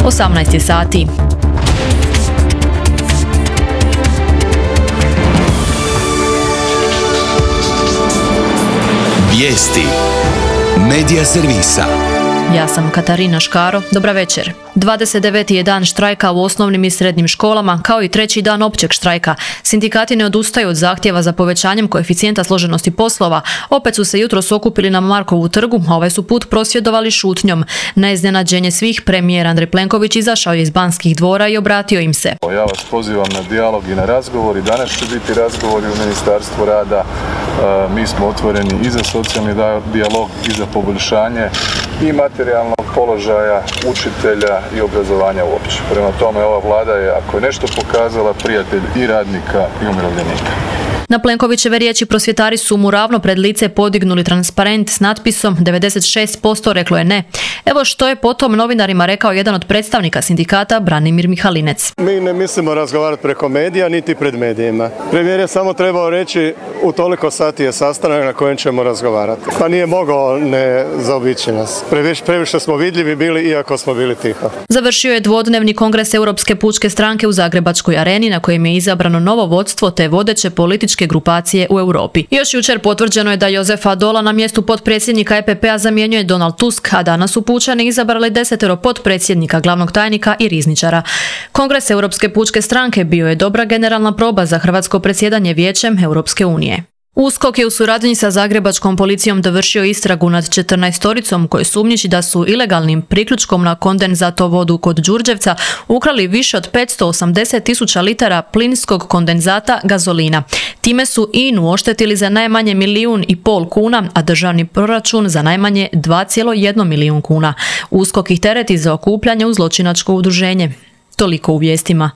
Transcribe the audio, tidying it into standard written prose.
18 sati. Vijesti Medija servisa. Ja sam Katarina Škaro, dobra večer. 29. je dan štrajka u osnovnim i srednjim školama, kao i treći dan općeg štrajka. Sindikati ne odustaju od zahtjeva za povećanjem koeficijenta složenosti poslova. Opet su se jutros okupili na Markovu trgu, a ovaj su put prosvjedovali šutnjom. Na iznenađenje svih, premijer Andrej Plenković izašao je iz Banskih dvora i obratio im se. Ja vas pozivam na dijalog i na razgovor i danas će biti razgovori u Ministarstvu rada. Mi smo otvoreni i za socijalni dijalog i za poboljšanje i materijalnog položaja učitelja i obrazovanja uopće. Prema tome, ova vlada je, ako je nešto pokazala, prijatelj i radnika i umirovljenika. Na Plenkovićeve riječi prosvjetari su mu ravno pred lice podignuli transparent s natpisom 96% reklo je ne. Evo što je potom novinarima rekao jedan od predstavnika sindikata, Branimir Mihalinec. Mi ne mislimo razgovarati preko medija, niti pred medijima. Premijer je samo trebao reći u toliko sati je sastanak na kojem ćemo razgovarati. Pa nije mogao ne zaobići nas. Previše smo vidljivi bili, iako smo bili tiho. Završio je dvodnevni kongres Europske pučke stranke u Zagrebačkoj areni, na kojem je izabrano novo vodstvo te vodeće političke grupacije u Europi. Još jučer potvrđeno je da Jozefa Dola na mjestu potpredsjednika EPP-a zamjenjuje Donald Tusk, a danas su Pučani izabrali 10 potpredsjednika, glavnog tajnika i rizničara. Kongres Europske pučke stranke bio je dobra generalna proba za hrvatsko predsjedanje Vijećem Europske unije. USKOK je u suradnji sa zagrebačkom policijom dovršio istragu nad 14-toricom koji sumnjiči da su ilegalnim priključkom na kondenzatovodu kod Đurđevca ukrali više od 580.000 litara plinskog kondenzata gazolina. Time su INA-u oštetili za najmanje 1,5 milijun kuna, a državni proračun za najmanje 2,1 milijun kuna. USKOK ih tereti za okupljanje u zločinačko udruženje. Toliko u vijestima.